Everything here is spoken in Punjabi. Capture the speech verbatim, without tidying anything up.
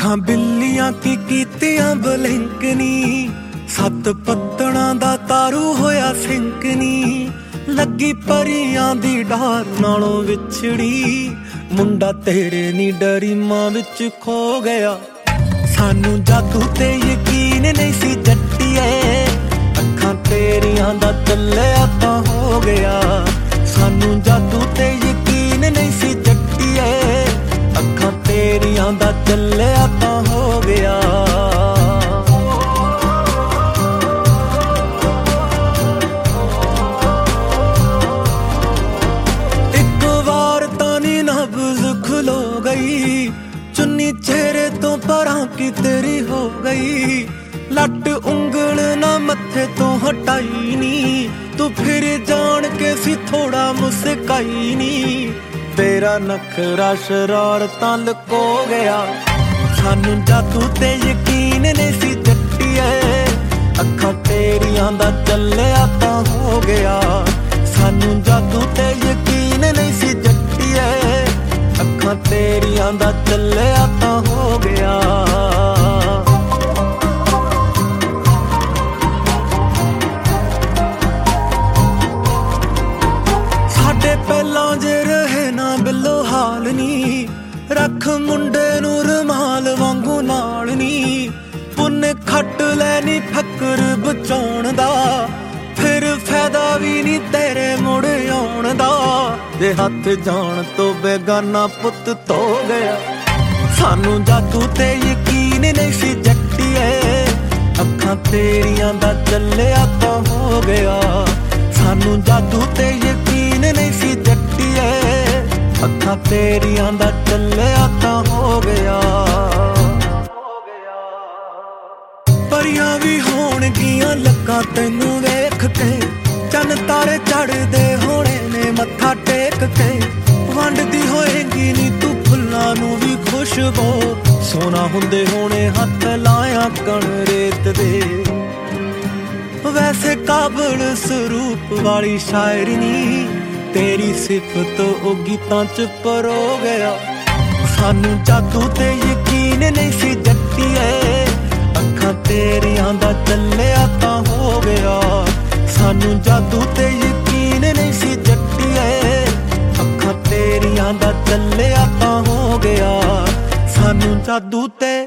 ਅੱਖਾਂ ਬਿੱਲੀਆਂ ਕੀ ਕੀਤੀਆਂ ਬਲਿੰਕਨੀ, ਸੱਤ ਪੱਤਣਾ ਦਾ ਤਾਰੂ ਹੋਇਆ ਸਿੰਕਨੀ। ਲੱਗੀ ਪਰੀਆਂ ਦੀ ਡਾਰ ਨਾਲੋਂ ਵਿਛੜੀ, ਮੁੰਡਾ ਤੇਰੇ ਨੀ ਡਰੀ ਮਾਂ ਵਿੱਚ ਖੋ ਗਿਆ। ਸਾਨੂੰ ਜਾਦੂ ਤੇ ਯਕੀਨ ਨਹੀਂ ਸੀ ਜੱਟੀਏ, ਅੱਖਾਂ ਤੇਰੀਆਂ ਦਾ ਚੱਲਿਆ ਤਾਂ ਹੋ ਗਿਆ। ਸਾਨੂੰ ਜਾਦੂ ਤੇ ਯਕੀਨ ਨਹੀਂ ਸੀ ਜੱਟੀਏ, ਅੱਖਾਂ ਤੇਰੀਆਂ ਦਾ ਚੱਲਿਆ ਤਾਂ ਹੋ ਗਿਆ। ਇੱਕ ਵਾਰ ਤਾਂ ਨੀ ਨਬਜ਼ ਖੁਲੋ ਗਈ, ਚੁੰਨੀ ਚਿਹਰੇ ਤੋਂ ਪਰਾਂ ਕੀ ਤੇਰੀ ਹੋ ਗਈ। ਲੱਟ ਉਂਗਲ ਨਾ ਮੱਥੇ ਤੋਂ ਹਟਾਈ ਨੀ, ਤੂੰ ਫਿਰ ਜਾਣ ਕੇ ਸੀ ਥੋੜਾ ਮੁਸਕਾਈ ਨੀ। ਤੇਰਾ ਨਖਰਾ ਸ਼ਰਾਰਤਾਂ ਲੁਕੋ ਗਿਆ। ਸਾਨੂੰ ਜਾਦੂ ਤੇ ਯਕੀਨ ਨਹੀਂ ਸੀ ਜੱਟੀਏ, ਅੱਖਾਂ ਤੇਰੀਆਂ ਦਾ ਚੱਲਿਆ ਤਾਂ ਹੋ ਗਿਆ। ਸਾਨੂੰ ਜਾਦੂ ਤੇ ਯਕੀਨ ਨਹੀਂ ਸੀ ਜੱਟੀਏ, ਅੱਖਾਂ ਤੇਰੀਆਂ ਦਾ ਚੱਲਿਆ ਤਾਂ ਹੋ ਗਿਆ। ਸਾਡੇ ਪਹਿਲਾਂ ਜੇ ਰਹੇ ਨਾ ਬਿੱਲੋ ਹਾਲ ਨੀ, ਰੱਖ ਮੁੰਡੇ ਨੂੰ ਰੁਮਾਲ ਵਾਂਗੂ ਨਾਲ ਨੀ। ਪੁੰਨ ਖੱਟ ਲੈ ਨੀ ਫੱਕਰ ਬਚਾਉਣ ਦਾ, ਫਿਰ ਫਾਇਦਾ ਵੀ ਨੀ ਤੇਰੇ ਮੁੜ ਆਉਣ ਦਾ। ਜੇ ਹੱਥ ਜਾਣ ਤੋਂ ਬੇਗਾਨਾ ਪੁੱਤ ਧੋ ਗਿਆ। ਸਾਨੂੰ ਜਾਦੂ ਤੇ ਯਕੀਨ ਨਹੀਂ ਸੀ ਜੱਟੀਏ, ਅੱਖਾਂ ਤੇਰੀਆਂ ਦਾ ਚੱਲਿਆ ਤਾਂ ਹੋ ਗਿਆ। ਸਾਨੂੰ ਜਾਦੂ ਤੇ ਯਕੀਨ ਨਹੀਂ ਸੀ ਜੱਟੀਏ, ਅੱਖਾਂ ਤੇਰੀਆਂ ਦਾ ਚੱਲਿਆ ਤਾਂ ਹੋ ਗਿਆ। ਪਰੀਆਂ ਵੀ ਹੋਣਗੀਆਂ ਲੱਗਾ ਤੈਨੂੰ ਵੇਖ ਕੇ, ਚੰਨ ਤਾਰੇ ਚੜ੍ਹਦੇ ਹੋਣੇ ਨੇ ਮੱਥਾ ਟੇਕ ਕੇ। ਵੰਡਦੀ ਹੋਏਗੀ ਨੀ ਤੂੰ ਫੁੱਲਾਂ ਨੂੰ ਵੀ ਖੁਸ਼ਬੂ, ਸੋਨਾ ਹੁੰਦੇ ਹੋਣੇ ਹੱਥ ਲਾਇਆ ਕਣ ਰੇਤ ਦੇ। ਵੈਸੇ ਕਾਬਲ ਸਰੂਪ ਵਾਲੀ ਸ਼ਾਇਰਨੀ, ਤੇਰੀ ਸਿਫਤ ਉਹ ਗੀਤਾਂ ਚ ਪਰੋ ਗਿਆ। ਸਾਨੂੰ ਜਾਦੂ ਤੇ ਯਕੀਨ ਨਹੀਂ ਸੀ ਜੱਟੀਏ, ਅੱਖਾਂ ਤੇਰੀਆਂ ਦਾ ਚੱਲਿਆ ਤਾਂ ਹੋ ਗਿਆ। ਸਾਨੂੰ ਜਾਦੂ ਤੇ ਯਕੀਨ ਨਹੀਂ ਸੀ ਜੱਟੀਏ, ਅੱਖਾਂ ਤੇਰੀਆਂ ਦਾ ਚੱਲਿਆ ਤਾਂ ਹੋ ਗਿਆ। ਸਾਨੂੰ ਜਾਦੂ ਤੇ